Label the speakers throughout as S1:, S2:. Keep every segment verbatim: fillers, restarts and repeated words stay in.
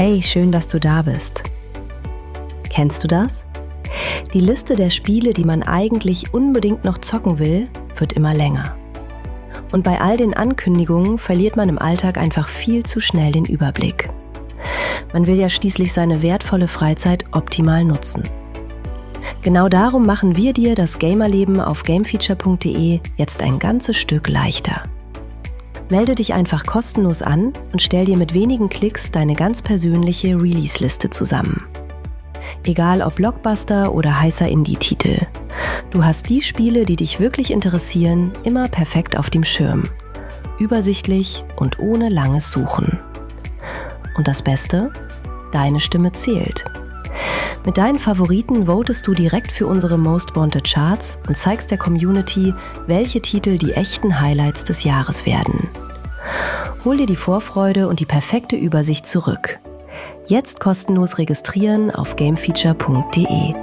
S1: Hey, schön, dass du da bist. Kennst du das? Die Liste der Spiele, die man eigentlich unbedingt noch zocken will, wird immer länger. Und bei all den Ankündigungen verliert man im Alltag einfach viel zu schnell den Überblick. Man will ja schließlich seine wertvolle Freizeit optimal nutzen. Genau darum machen wir dir das Gamerleben auf gamefeature punkt de jetzt ein ganzes Stück leichter. Melde dich einfach kostenlos an und stell dir mit wenigen Klicks deine ganz persönliche Release-Liste zusammen. Egal ob Blockbuster oder heißer Indie-Titel. Du hast die Spiele, die dich wirklich interessieren, immer perfekt auf dem Schirm. Übersichtlich und ohne langes Suchen. Und das Beste? Deine Stimme zählt. Mit deinen Favoriten votest du direkt für unsere Most Wanted Charts und zeigst der Community, welche Titel die echten Highlights des Jahres werden. Hol dir die Vorfreude und die perfekte Übersicht zurück. Jetzt kostenlos registrieren auf gamefeature punkt de.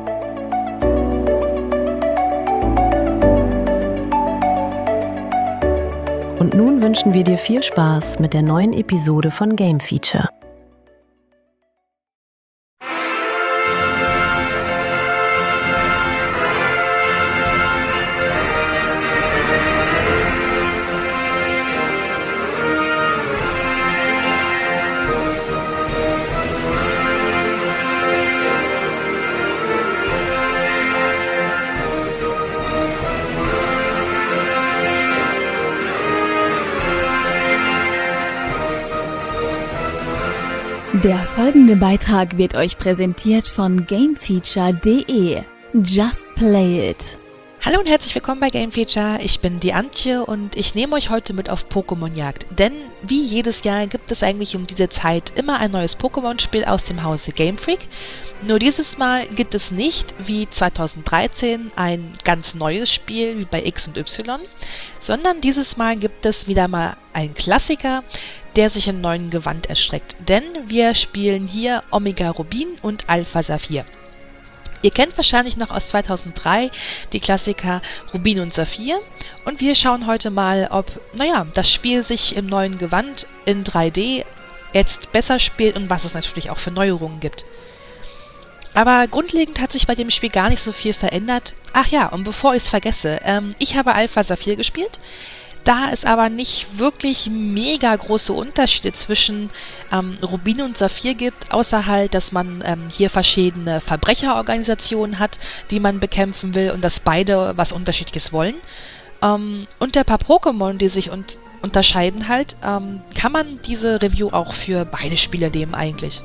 S1: Und nun wünschen wir dir viel Spaß mit der neuen Episode von Game Feature.
S2: Der folgende Beitrag wird euch präsentiert von gamefeature punkt de. Just play it!
S3: Hallo und herzlich willkommen bei Game Feature. Ich bin die Antje und ich nehme euch heute mit auf Pokémon-Jagd. Denn wie jedes Jahr gibt es eigentlich um diese Zeit immer ein neues Pokémon-Spiel aus dem Hause Game Freak. Nur dieses Mal gibt es nicht, wie zweitausenddreizehn, ein ganz neues Spiel wie bei X und Y, sondern dieses Mal gibt es wieder mal einen Klassiker, der sich in neuen Gewand erstreckt. Denn wir spielen hier Omega Rubin und Alpha Saphir. Ihr kennt wahrscheinlich noch aus zweitausenddrei die Klassiker Rubin und Saphir und wir schauen heute mal, ob, naja, das Spiel sich im neuen Gewand in drei D jetzt besser spielt und was es natürlich auch für Neuerungen gibt. Aber grundlegend hat sich bei dem Spiel gar nicht so viel verändert. Ach ja, und bevor ich es vergesse, ähm, ich habe Alpha Saphir gespielt. Da es aber nicht wirklich mega große Unterschiede zwischen ähm, Rubin und Saphir gibt, außer halt, dass man ähm, hier verschiedene Verbrecherorganisationen hat, die man bekämpfen will und dass beide was Unterschiedliches wollen. Ähm, und der paar Pokémon, die sich un- unterscheiden halt, ähm, kann man diese Review auch für beide Spiele nehmen eigentlich.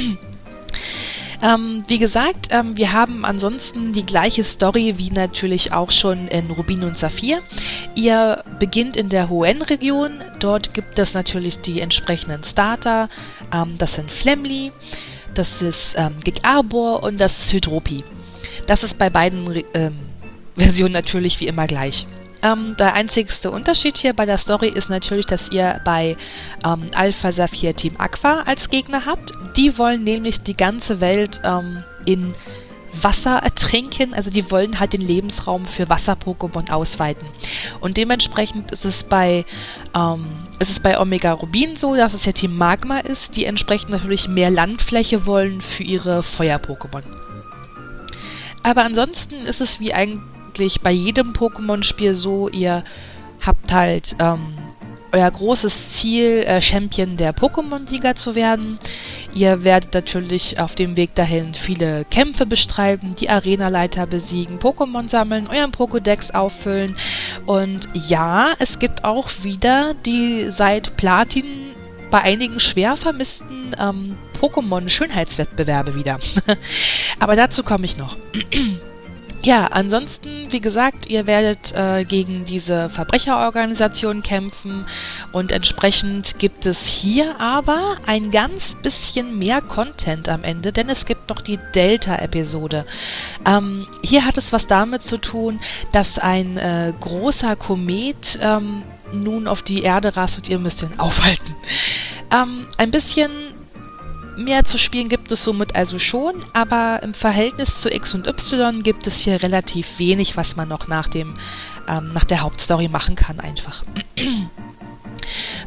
S3: Ähm, wie gesagt, ähm, wir haben ansonsten die gleiche Story wie natürlich auch schon in Rubin und Saphir. Ihr beginnt in der Hoenn-Region. Dort gibt es natürlich die entsprechenden Starter. Ähm, das sind Flemly, das ist ähm, Gigarbor und das ist Hydropi. Das ist bei beiden Re- ähm, Versionen natürlich wie immer gleich. Ähm, der einzigste Unterschied hier bei der Story ist natürlich, dass ihr bei ähm, Alpha Saphir Team Aqua als Gegner habt. Die wollen nämlich die ganze Welt ähm, in Wasser ertrinken, also die wollen halt den Lebensraum für Wasser-Pokémon ausweiten. Und dementsprechend ist es bei, ähm, ist es bei Omega Rubin so, dass es ja Team Magma ist, die entsprechend natürlich mehr Landfläche wollen für ihre Feuer-Pokémon. Aber ansonsten ist es wie eigentlich bei jedem Pokémon-Spiel so, ihr habt halt ähm, euer großes Ziel, äh, Champion der Pokémon-Liga zu werden. Ihr werdet natürlich auf dem Weg dahin viele Kämpfe bestreiten, die Arenaleiter besiegen, Pokémon sammeln, euren Pokédex auffüllen. Und ja, es gibt auch wieder die seit Platin bei einigen schwer vermissten ähm, Pokémon-Schönheitswettbewerbe wieder. Aber dazu komme ich noch. Ja, ansonsten, wie gesagt, ihr werdet äh, gegen diese Verbrecherorganisation kämpfen und entsprechend gibt es hier aber ein ganz bisschen mehr Content am Ende, denn es gibt noch die Delta-Episode. Ähm, hier hat es was damit zu tun, dass ein äh, großer Komet ähm, nun auf die Erde rast und ihr müsst ihn aufhalten. Ähm, ein bisschen mehr zu spielen gibt es somit also schon, aber im Verhältnis zu X und Y gibt es hier relativ wenig, was man noch nach dem ähm, nach der Hauptstory machen kann einfach.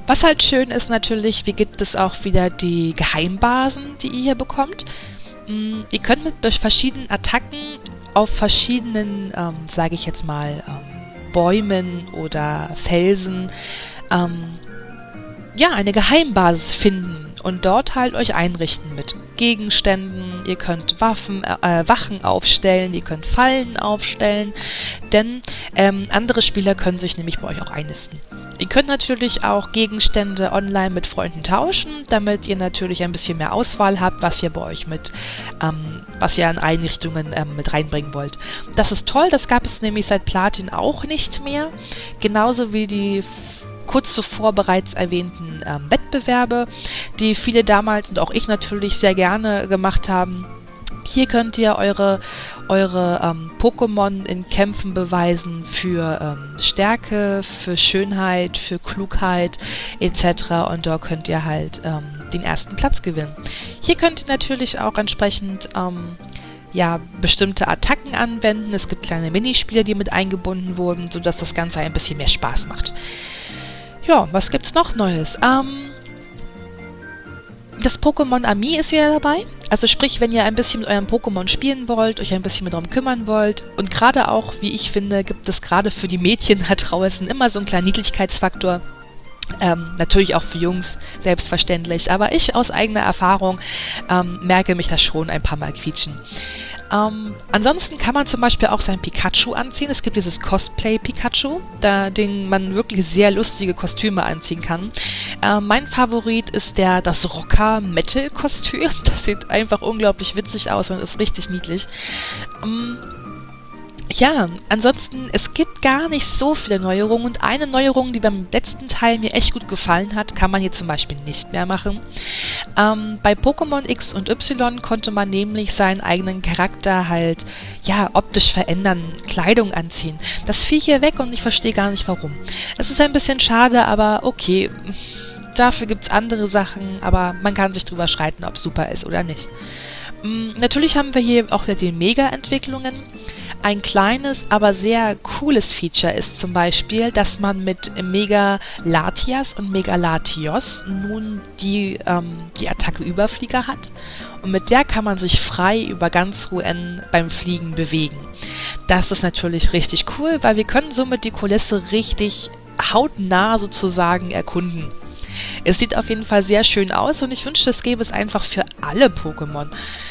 S3: Was halt schön ist natürlich, wie gibt es auch wieder die Geheimbasen, die ihr hier bekommt. Mm, ihr könnt mit verschiedenen Attacken auf verschiedenen, ähm, sage ich jetzt mal, ähm, Bäumen oder Felsen, ähm, ja, eine Geheimbasis finden und dort halt euch einrichten mit Gegenständen. Ihr könnt Waffen, äh, Wachen aufstellen, ihr könnt Fallen aufstellen, denn ähm, andere Spieler können sich nämlich bei euch auch einnisten. Ihr könnt natürlich auch Gegenstände online mit Freunden tauschen, damit ihr natürlich ein bisschen mehr Auswahl habt, was ihr bei euch mit, ähm, was ihr an Einrichtungen ähm, mit reinbringen wollt. Das ist toll, das gab es nämlich seit Platin auch nicht mehr, genauso wie die kurz zuvor bereits erwähnten ähm, Wettbewerbe, die viele damals und auch ich natürlich sehr gerne gemacht haben. Hier könnt ihr eure, eure ähm, Pokémon in Kämpfen beweisen für ähm, Stärke, für Schönheit, für Klugheit et cetera. Und dort könnt ihr halt ähm, den ersten Platz gewinnen. Hier könnt ihr natürlich auch entsprechend ähm, ja, bestimmte Attacken anwenden. Es gibt kleine Minispiele, die mit eingebunden wurden, sodass das Ganze ein bisschen mehr Spaß macht. Ja, was gibt's noch Neues? Ähm, das Pokémon Ami ist wieder dabei. Also sprich, wenn ihr ein bisschen mit eurem Pokémon spielen wollt, euch ein bisschen mit darum kümmern wollt. Und gerade auch, wie ich finde, gibt es gerade für die Mädchen da draußen immer so einen kleinen Niedlichkeitsfaktor. Ähm, natürlich auch für Jungs, selbstverständlich. Aber ich aus eigener Erfahrung ähm, merke mich da schon ein paar Mal quietschen. Ähm, ansonsten kann man zum Beispiel auch sein Pikachu anziehen. Es gibt dieses Cosplay-Pikachu, da den man wirklich sehr lustige Kostüme anziehen kann. Ähm, mein Favorit ist der das Rocker-Metal-Kostüm. Das sieht einfach unglaublich witzig aus und ist richtig niedlich. Ähm, Ja, ansonsten, es gibt gar nicht so viele Neuerungen und eine Neuerung, die beim letzten Teil mir echt gut gefallen hat, kann man hier zum Beispiel nicht mehr machen. Ähm, bei Pokémon X und Y konnte man nämlich seinen eigenen Charakter halt, ja, optisch verändern, Kleidung anziehen. Das fiel hier weg und ich verstehe gar nicht warum. Es ist ein bisschen schade, aber okay, dafür gibt es andere Sachen, aber man kann sich drüber streiten, ob es super ist oder nicht. Ähm, natürlich haben wir hier auch wieder die Mega-Entwicklungen. Ein kleines, aber sehr cooles Feature ist zum Beispiel, dass man mit Mega Latias und Mega Latios nun die, ähm, die Attacke Überflieger hat. Und mit der kann man sich frei über ganz Rouen beim Fliegen bewegen. Das ist natürlich richtig cool, weil wir können somit die Kulisse richtig hautnah sozusagen erkunden. Es sieht auf jeden Fall sehr schön aus und ich wünschte, es gäbe es einfach für alle Pokémon.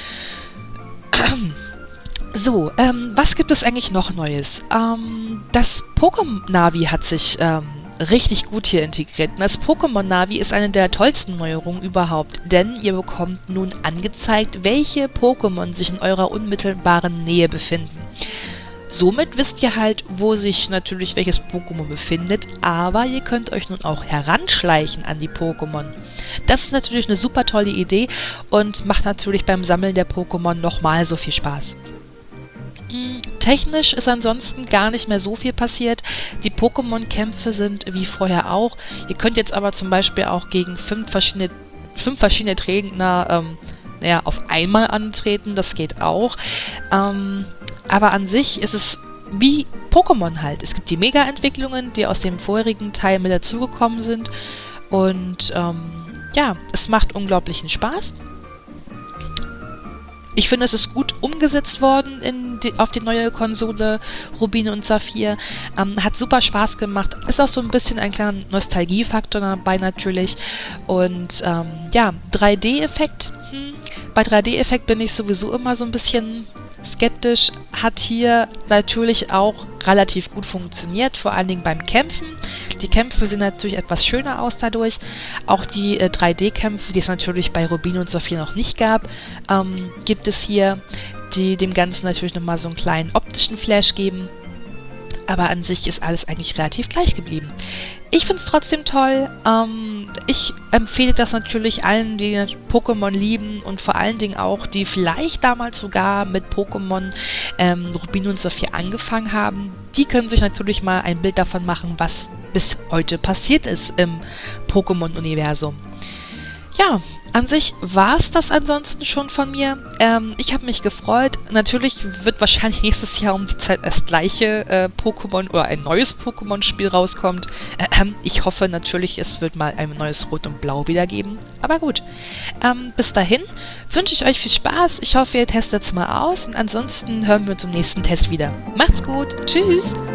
S3: So, ähm, was gibt es eigentlich noch Neues? Ähm, das Pokémon-Navi hat sich ähm, richtig gut hier integriert. Und das Pokémon-Navi ist eine der tollsten Neuerungen überhaupt, denn ihr bekommt nun angezeigt, welche Pokémon sich in eurer unmittelbaren Nähe befinden. Somit wisst ihr halt, wo sich natürlich welches Pokémon befindet, aber ihr könnt euch nun auch heranschleichen an die Pokémon. Das ist natürlich eine super tolle Idee und macht natürlich beim Sammeln der Pokémon nochmal so viel Spaß. Technisch ist ansonsten gar nicht mehr so viel passiert. Die Pokémon-Kämpfe sind wie vorher auch. Ihr könnt jetzt aber zum Beispiel auch gegen fünf verschiedene, fünf verschiedene Trainer ähm, naja, auf einmal antreten. Das geht auch. Ähm, aber an sich ist es wie Pokémon halt. Es gibt die Mega-Entwicklungen, die aus dem vorherigen Teil mit dazugekommen sind. Und ähm, ja, es macht unglaublichen Spaß. Ich finde, es ist gut umgesetzt worden in die, auf die neue Konsole Rubin und Saphir. Ähm, hat super Spaß gemacht. Ist auch so ein bisschen ein kleiner Nostalgiefaktor dabei natürlich. Und ähm, ja, drei D-Effekt. Hm. Bei drei D-Effekt bin ich sowieso immer so ein bisschen skeptisch. Hat hier natürlich auch relativ gut funktioniert, vor allen Dingen beim Kämpfen. Die Kämpfe sehen natürlich etwas schöner aus dadurch. Auch die äh, drei D-Kämpfe, die es natürlich bei Rubin und Saphir noch nicht gab, ähm, gibt es hier, die dem Ganzen natürlich nochmal so einen kleinen optischen Flash geben. Aber an sich ist alles eigentlich relativ gleich geblieben. Ich finde es trotzdem toll. Ähm, ich empfehle das natürlich allen, die Pokémon lieben und vor allen Dingen auch, die vielleicht damals sogar mit Pokémon ähm, Rubin und Saphir angefangen haben. Die können sich natürlich mal ein Bild davon machen, was bis heute passiert ist im Pokémon-Universum. Ja, an sich war es das ansonsten schon von mir. Ähm, ich habe mich gefreut. Natürlich wird wahrscheinlich nächstes Jahr um die Zeit das gleiche äh, Pokémon oder ein neues Pokémon-Spiel rauskommt. Äh, ich hoffe natürlich, es wird mal ein neues Rot und Blau wieder geben. Aber gut, ähm, bis dahin wünsche ich euch viel Spaß. Ich hoffe, ihr testet es mal aus. Und ansonsten hören wir uns im nächsten Test wieder. Macht's gut. Tschüss.